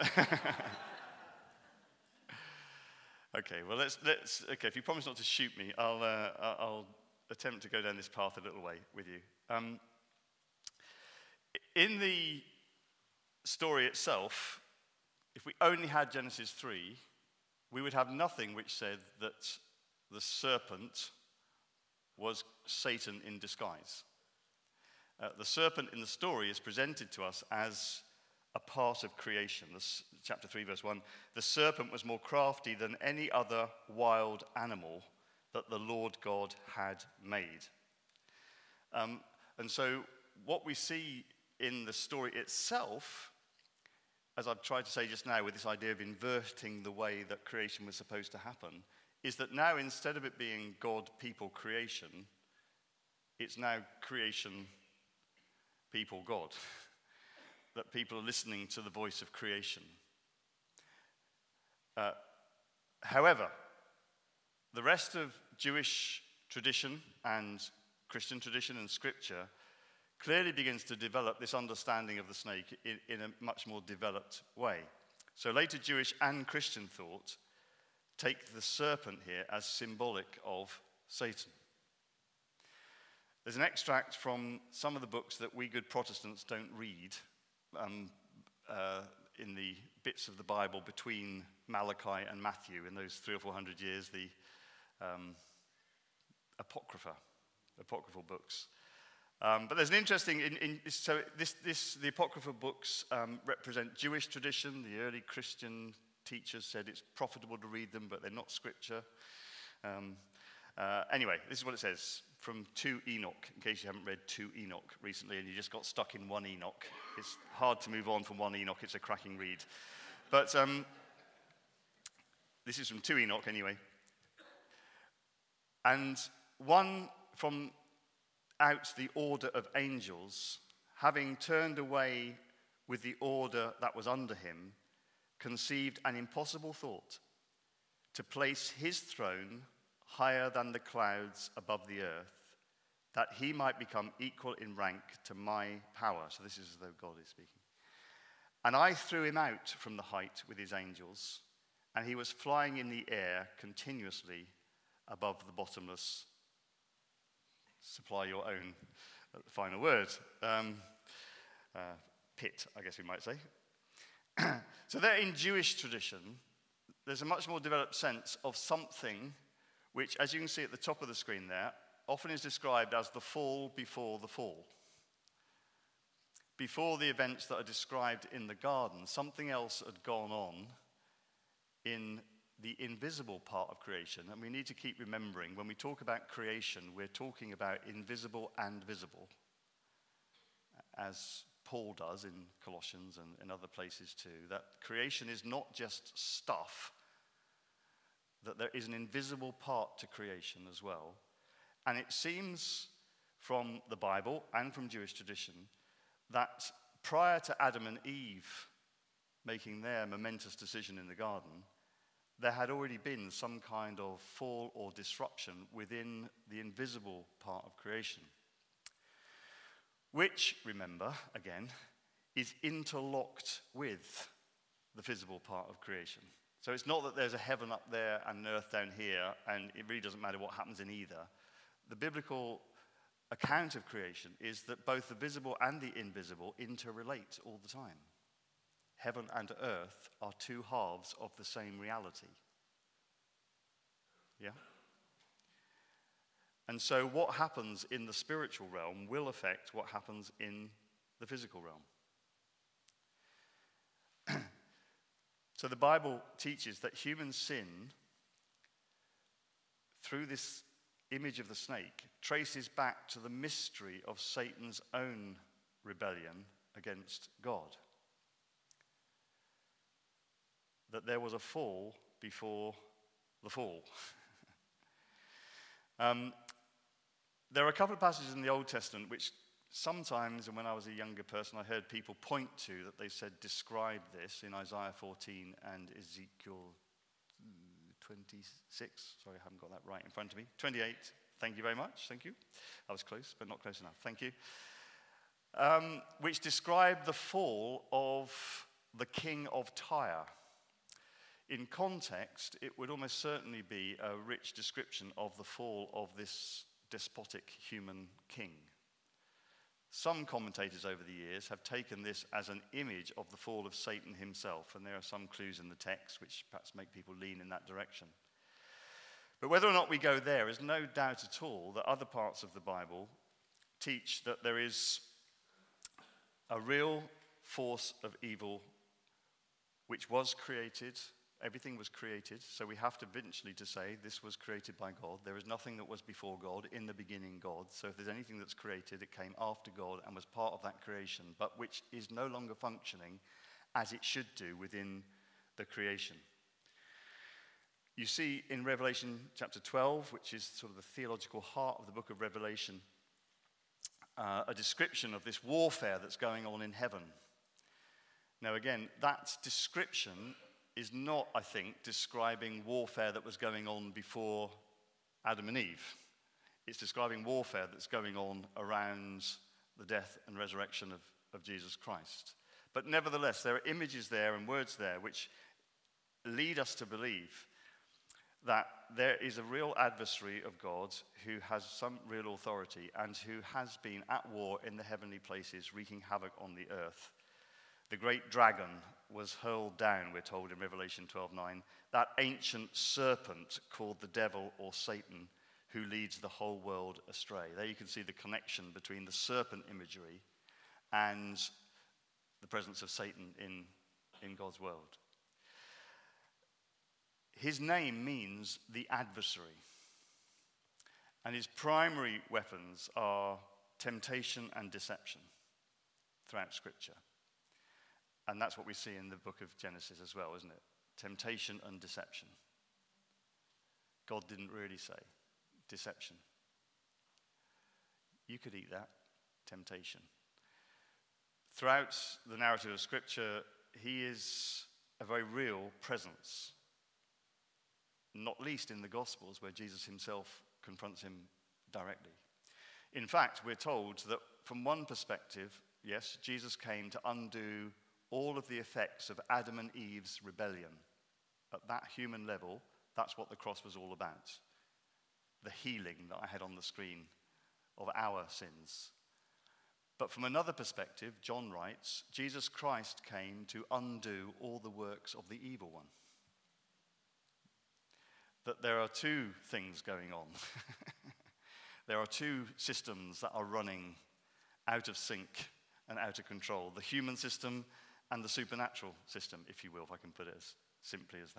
Okay, well, let's. Okay, if you promise not to shoot me, I'll attempt to go down this path a little way with you. In the story itself, if we only had Genesis 3, we would have nothing which said that the serpent was Satan in disguise. The serpent in the story is presented to us as a part of creation. Chapter 3, verse 1, the serpent was more crafty than any other wild animal that the Lord God had made. And so what we see in the story itself, as I've tried to say just now with this idea of inverting the way that creation was supposed to happen, is that now instead of it being God, people, creation, it's now creation, people, God. That people are listening to the voice of creation. However, the rest of Jewish tradition and Christian tradition and scripture clearly begins to develop this understanding of the snake in a much more developed way. So later Jewish and Christian thought take the serpent here as symbolic of Satan. There's an extract from some of the books that we good Protestants don't read in the bits of the Bible between Malachi and Matthew in those 300 or 400 years, the apocryphal books. But there's an interesting, the apocryphal books represent Jewish tradition. The early Christian teachers said it's profitable to read them, but they're not scripture. Anyway, this is what it says from 2 Enoch, in case you haven't read 2 Enoch recently and you just got stuck in 1 Enoch. It's hard to move on from 1 Enoch. It's a cracking read. But this is from 2 Enoch anyway. And one from out the order of angels, having turned away with the order that was under him, conceived an impossible thought, to place his throne higher than the clouds above the earth, that he might become equal in rank to my power. So this is as though God is speaking. And I threw him out from the height with his angels, and he was flying in the air continuously above the bottomless, supply your own final word, pit, I guess we might say. So there in Jewish tradition, there's a much more developed sense of something which, as you can see at the top of the screen there, often is described as the fall before the fall. Before the events that are described in the garden, something else had gone on in the invisible part of creation. And we need to keep remembering, when we talk about creation, we're talking about invisible and visible, as Paul does in Colossians and in other places too, that creation is not just stuff, that there is an invisible part to creation as well. And it seems from the Bible and from Jewish tradition that prior to Adam and Eve making their momentous decision in the garden, there had already been some kind of fall or disruption within the invisible part of creation, which, remember, again, is interlocked with the visible part of creation. So it's not that there's a heaven up there and an earth down here, and it really doesn't matter what happens in either. The biblical account of creation is that both the visible and the invisible interrelate all the time. Heaven and earth are two halves of the same reality. Yeah? And so what happens in the spiritual realm will affect what happens in the physical realm. So the Bible teaches that human sin, through this image of the snake, traces back to the mystery of Satan's own rebellion against God. That there was a fall before the fall. There are a couple of passages in the Old Testament which sometimes, and when I was a younger person, I heard people point to that they said describe this in Isaiah 14 and Ezekiel 26. Sorry, I haven't got that right in front of me. 28, Thank you very much. Thank you. I was close, but not close enough. Thank you. Which describe the fall of the king of Tyre. In context, it would almost certainly be a rich description of the fall of this despotic human king. Some commentators over the years have taken this as an image of the fall of Satan himself, and there are some clues in the text which perhaps make people lean in that direction. But whether or not we go there is no doubt at all that other parts of the Bible teach that there is a real force of evil which was created. Everything was created, so we have to eventually to say this was created by God. There is nothing that was before God. In the beginning, God. So if there's anything that's created, it came after God and was part of that creation, but which is no longer functioning as it should do within the creation. You see in Revelation chapter 12, which is sort of the theological heart of the book of Revelation, a description of this warfare that's going on in heaven. Now again, that description is not, I think, describing warfare that was going on before Adam and Eve. It's describing warfare that's going on around the death and resurrection of Jesus Christ. But nevertheless, there are images there and words there which lead us to believe that there is a real adversary of God who has some real authority and who has been at war in the heavenly places, wreaking havoc on the earth. The great dragon was hurled down, we're told in Revelation 12:9, that ancient serpent called the devil or Satan, who leads the whole world astray. There you can see the connection between the serpent imagery and the presence of Satan in God's world. His name means the adversary, and his primary weapons are temptation and deception throughout Scripture. And that's what we see in the book of Genesis as well, isn't it? Temptation and deception. God didn't really say deception. You could eat that, temptation. Throughout the narrative of Scripture, he is a very real presence, not least in the Gospels where Jesus himself confronts him directly. In fact, we're told that from one perspective, yes, Jesus came to undo all of the effects of Adam and Eve's rebellion. At that human level, that's what the cross was all about. The healing that I had on the screen of our sins. But from another perspective, John writes, Jesus Christ came to undo all the works of the evil one. That there are two things going on. There are two systems that are running out of sync and out of control. The human system and the supernatural system, if you will, if I can put it as simply as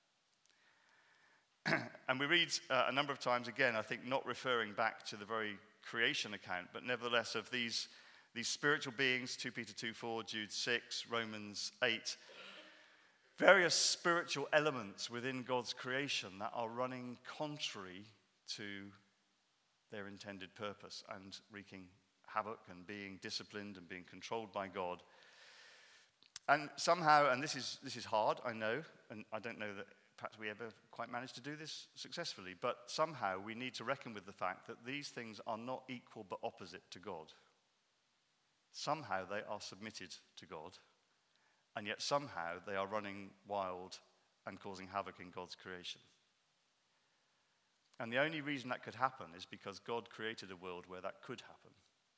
that. And we read a number of times, again, I think not referring back to the very creation account, but nevertheless of these spiritual beings, 2 Peter 2:4, Jude 6, Romans 8, various spiritual elements within God's creation that are running contrary to their intended purpose and wreaking havoc and being disciplined and being controlled by God. And somehow, and this is hard, I know, and I don't know that perhaps we ever quite managed to do this successfully, but somehow we need to reckon with the fact that these things are not equal but opposite to God. Somehow they are submitted to God, and yet somehow they are running wild and causing havoc in God's creation. And the only reason that could happen is because God created a world where that could happen.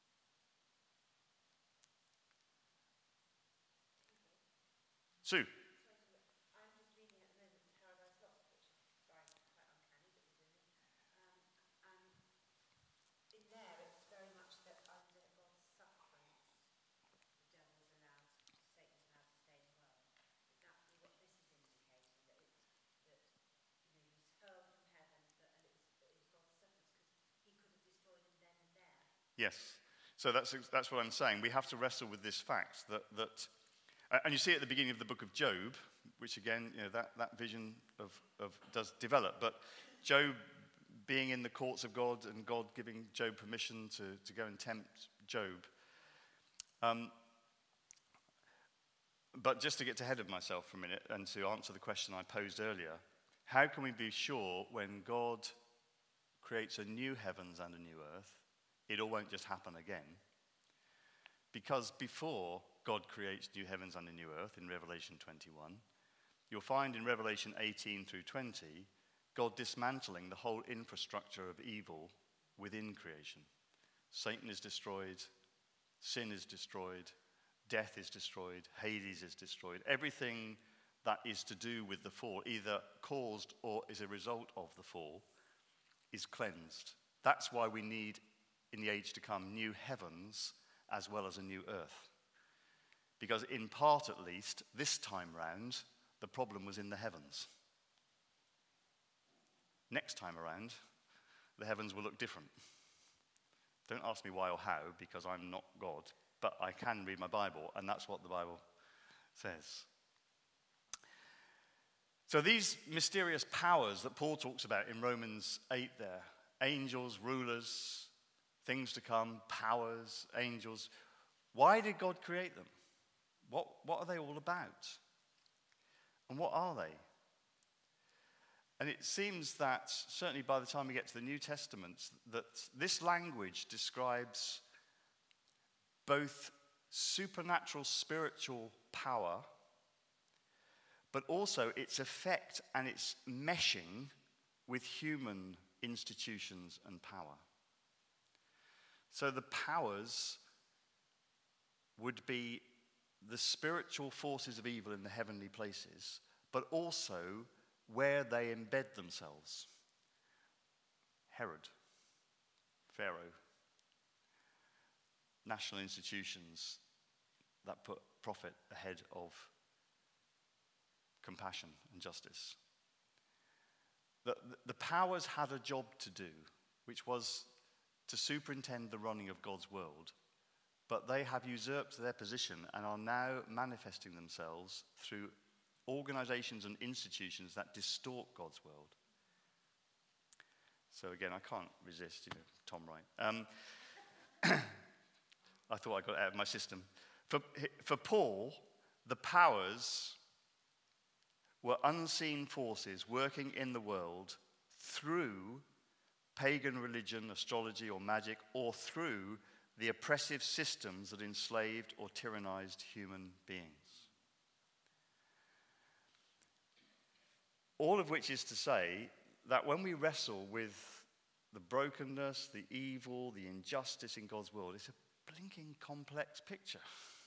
Sue. I'm just reading at the moment Paradise Lost, which is quite uncanny, but is in it. And in there, it's very much that under God's sufferance, the devil's allowed, Satan's allowed to stay in the world. Exactly what this is indicating, that he was hurled from heaven, and it was God's sufferance, because he could have destroyed him then and there. Yes. So that's what I'm saying. We have to wrestle with this fact that and you see at the beginning of the book of Job, which again, that vision of does develop. But Job being in the courts of God and God giving Job permission to go and tempt Job. But just to get ahead of myself for a minute and to answer the question I posed earlier, how can we be sure when God creates a new heavens and a new earth, it all won't just happen again. Because before God creates new heavens and a new earth in Revelation 21, you'll find in Revelation 18 through 20, God dismantling the whole infrastructure of evil within creation. Satan is destroyed, sin is destroyed, death is destroyed, Hades is destroyed. Everything that is to do with the fall, either caused or is a result of the fall, is cleansed. That's why we need, in the age to come, new heavens as well as a new earth. Because in part at least, this time round, the problem was in the heavens. Next time around, the heavens will look different. Don't ask me why or how, because I'm not God, but I can read my Bible, and that's what the Bible says. So these mysterious powers that Paul talks about in Romans 8 there, angels, rulers, things to come, powers, angels, why did God create them? What are they all about? And what are they? And it seems that, certainly by the time we get to the New Testament, that this language describes both supernatural spiritual power, but also its effect and its meshing with human institutions and power. So the powers would be the spiritual forces of evil in the heavenly places, but also where they embed themselves. Herod, Pharaoh, national institutions that put profit ahead of compassion and justice. The powers had a job to do, which was to superintend the running of God's world, but they have usurped their position and are now manifesting themselves through organizations and institutions that distort God's world. So again, I can't resist, Tom Wright. I thought I got it out of my system. For Paul, the powers were unseen forces working in the world through pagan religion, astrology, or magic, or through the oppressive systems that enslaved or tyrannized human beings. All of which is to say that when we wrestle with the brokenness, the evil, the injustice in God's world, it's a blinking complex picture.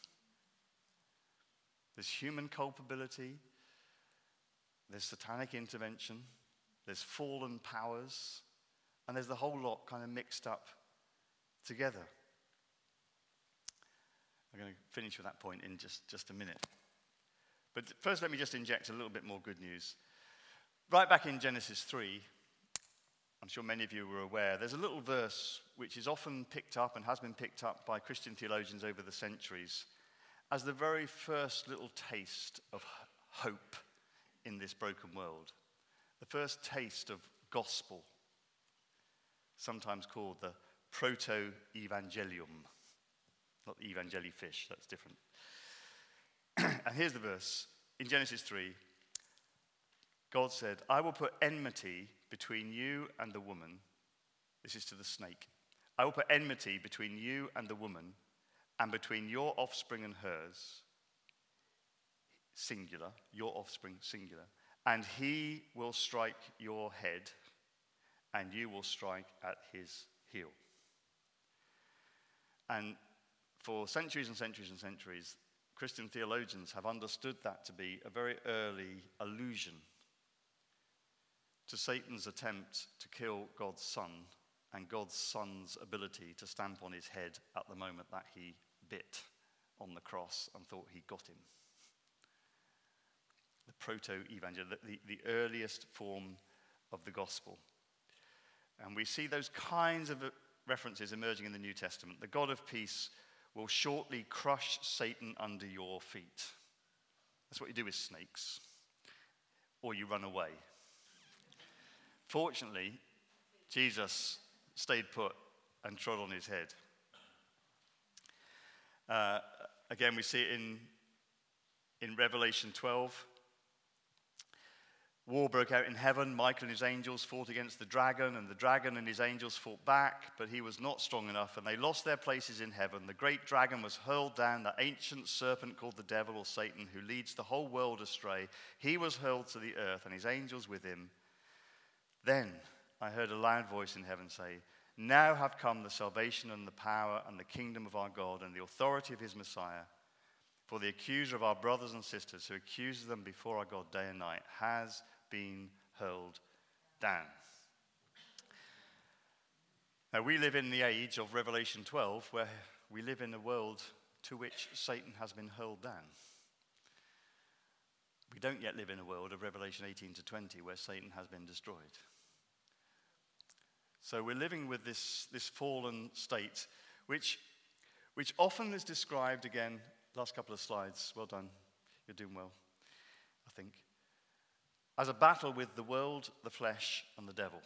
There's human culpability, there's satanic intervention, there's fallen powers, and there's the whole lot kind of mixed up together. I'm going to finish with that point in just a minute. But first, let me just inject a little bit more good news. Right back in Genesis 3, I'm sure many of you were aware, there's a little verse which is often picked up and has been picked up by Christian theologians over the centuries as the very first little taste of hope in this broken world. The first taste of gospel, sometimes called the proto-evangelium. Not the evangeli fish, that's different. And here's the verse. In Genesis 3, God said, I will put enmity between you and the woman. This is to the snake. I will put enmity between you and the woman, and between your offspring and hers, singular, your offspring, singular, and he will strike your head, and you will strike at his heel. And for centuries and centuries and centuries, Christian theologians have understood that to be a very early allusion to Satan's attempt to kill God's son and God's son's ability to stamp on his head at the moment that he bit on the cross and thought he got him. The proto-evangel, the earliest form of the gospel. And we see those kinds of references emerging in the New Testament. The God of peace will shortly crush Satan under your feet. That's what you do with snakes. Or you run away. Fortunately, Jesus stayed put and trod on his head. Again, we see it in Revelation 12, War broke out in heaven. Michael and his angels fought against the dragon, and the dragon and his angels fought back, but he was not strong enough, and they lost their places in heaven. The great dragon was hurled down, the ancient serpent called the devil or Satan, who leads the whole world astray. He was hurled to the earth, and his angels with him. Then I heard a loud voice in heaven say, "Now have come the salvation and the power and the kingdom of our God and the authority of his Messiah. For the accuser of our brothers and sisters, who accuses them before our God day and night, has been hurled down." Now, we live in the age of Revelation 12, where we live in a world to which Satan has been hurled down. We don't yet live in a world of Revelation 18 to 20, where Satan has been destroyed. So we're living with this fallen state, which often is described, again, last couple of slides, well done, you're doing well, I think, as a battle with the world, the flesh, and the devil.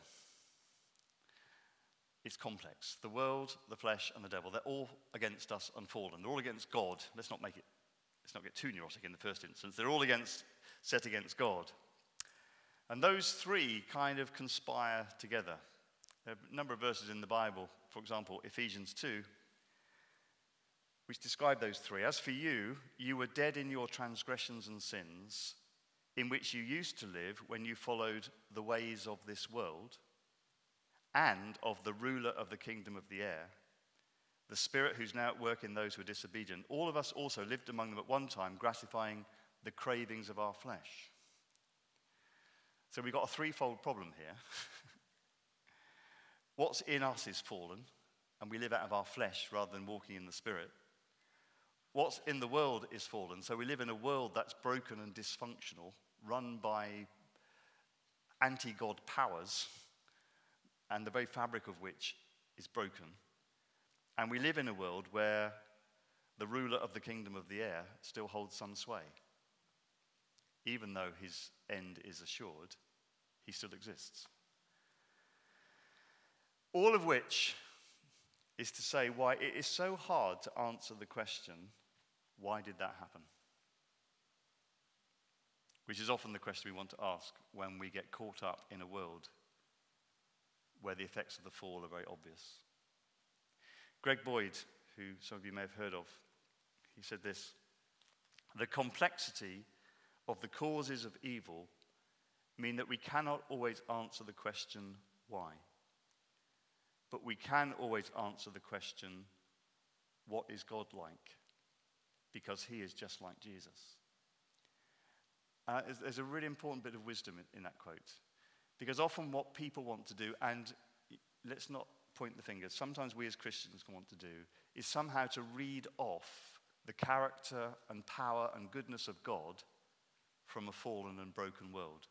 It's complex. The world, the flesh, and the devil, they're all against us and fallen. They're all against God. Let's not get too neurotic in the first instance. They're all set against God. And those three kind of conspire together. There are a number of verses in the Bible, for example, Ephesians 2, which describe those three. As for you, you were dead in your transgressions and sins, in which you used to live when you followed the ways of this world and of the ruler of the kingdom of the air, the spirit who's now at work in those who are disobedient. All of us also lived among them at one time, gratifying the cravings of our flesh. So we've got a threefold problem here. What's in us is fallen, and we live out of our flesh rather than walking in the spirit. What's in the world is fallen, so we live in a world that's broken and dysfunctional, run by anti-God powers, and the very fabric of which is broken. And we live in a world where the ruler of the kingdom of the air still holds some sway. Even though his end is assured, he still exists. All of which is to say why it is so hard to answer the question, why did that happen? Which is often the question we want to ask when we get caught up in a world where the effects of the fall are very obvious. Greg Boyd, who some of you may have heard of, he said this: "The complexity of the causes of evil mean that we cannot always answer the question, why? But we can always answer the question, what is God like? Because he is just like Jesus." There's a really important bit of wisdom in that quote. Because often what people want to do, and let's not point the finger, sometimes we as Christians want to do, is somehow to read off the character and power and goodness of God from a fallen and broken world.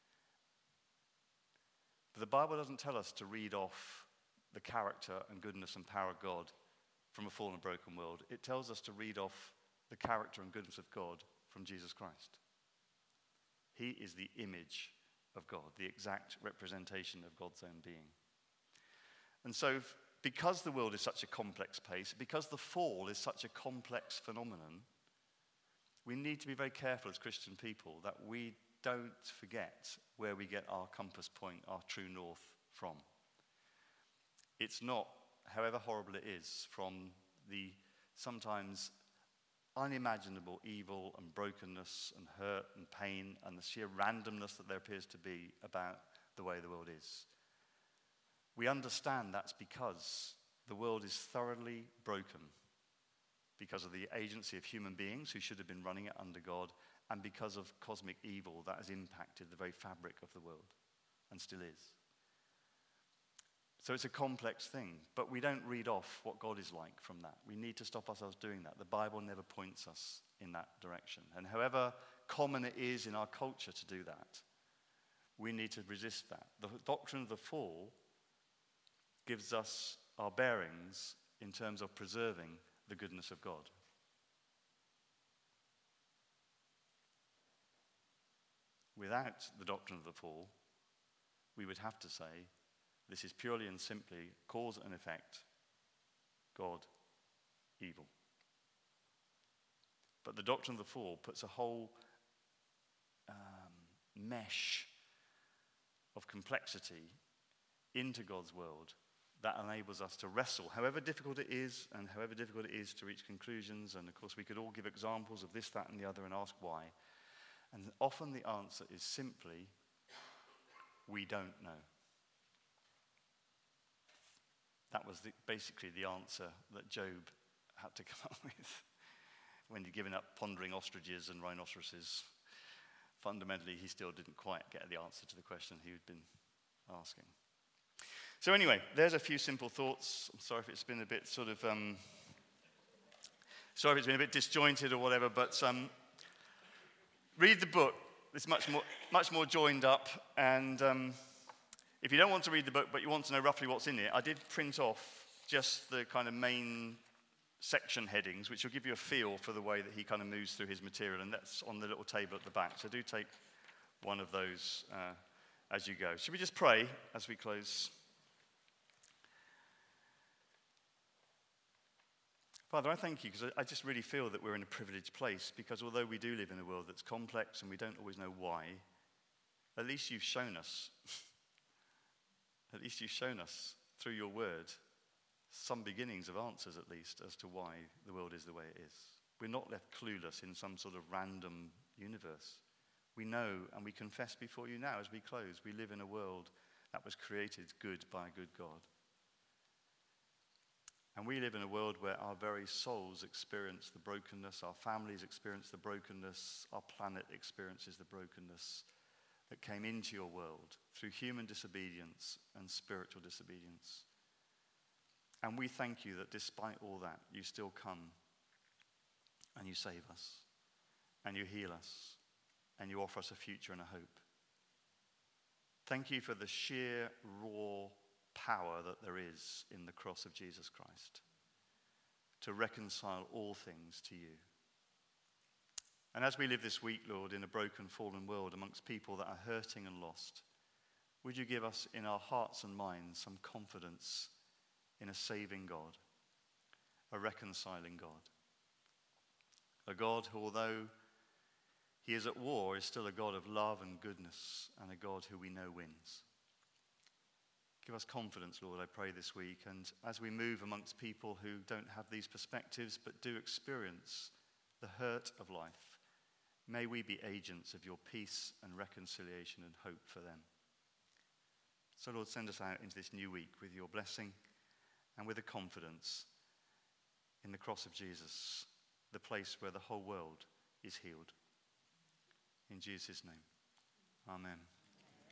But the Bible doesn't tell us to read off the character and goodness and power of God from a fallen and broken world. It tells us to read off the character and goodness of God from Jesus Christ. He is the image of God, the exact representation of God's own being. And so, because the world is such a complex place, because the fall is such a complex phenomenon, we need to be very careful as Christian people that we don't forget where we get our compass point, our true north from. It's not, however horrible it is, from the sometimes unimaginable evil and brokenness and hurt and pain and the sheer randomness that there appears to be about the way the world is. We understand that's because the world is thoroughly broken because of the agency of human beings who should have been running it under God, and because of cosmic evil that has impacted the very fabric of the world and still is. So it's a complex thing, but we don't read off what God is like from that. We need to stop ourselves doing that. The Bible never points us in that direction. And however common it is in our culture to do that, we need to resist that. The doctrine of the fall gives us our bearings in terms of preserving the goodness of God. Without the doctrine of the fall, we would have to say, this is purely and simply cause and effect, God, evil. But the doctrine of the fall puts a whole mesh of complexity into God's world that enables us to wrestle, however difficult it is, and however difficult it is to reach conclusions. And of course, we could all give examples of this, that, and the other and ask why. And often the answer is simply, we don't know. That was basically the answer that Job had to come up with when he'd given up pondering ostriches and rhinoceroses. Fundamentally, he still didn't quite get the answer to the question he had been asking. So anyway, there's a few simple thoughts. I'm sorry if it's been a bit sorry if it's been a bit disjointed or whatever, but read the book. It's much more joined up. And if you don't want to read the book, but you want to know roughly what's in it, I did print off just the kind of main section headings, which will give you a feel for the way that he kind of moves through his material, and that's on the little table at the back. So do take one of those as you go. Should we just pray as we close? Father, I thank you because I just really feel that we're in a privileged place, because although we do live in a world that's complex and we don't always know why, at least you've shown us, at least you've shown us through your word some beginnings of answers, at least, as to why the world is the way it is. We're not left clueless in some sort of random universe. We know and we confess before you now as we close, we live in a world that was created good by a good God. And we live in a world where our very souls experience the brokenness, our families experience the brokenness, our planet experiences the brokenness that came into your world through human disobedience and spiritual disobedience. And we thank you that despite all that, you still come and you save us and you heal us and you offer us a future and a hope. Thank you for the sheer, raw power that there is in the cross of Jesus Christ to reconcile all things to you. And as we live this week, Lord, in a broken, fallen world amongst people that are hurting and lost, would you give us in our hearts and minds some confidence in a saving God, a reconciling God, a God who, although he is at war, is still a God of love and goodness, and a God who we know wins. Give us confidence, Lord, I pray this week. And as we move amongst people who don't have these perspectives but do experience the hurt of life, may we be agents of your peace and reconciliation and hope for them. So, Lord, send us out into this new week with your blessing and with a confidence in the cross of Jesus, the place where the whole world is healed. In Jesus' name, amen.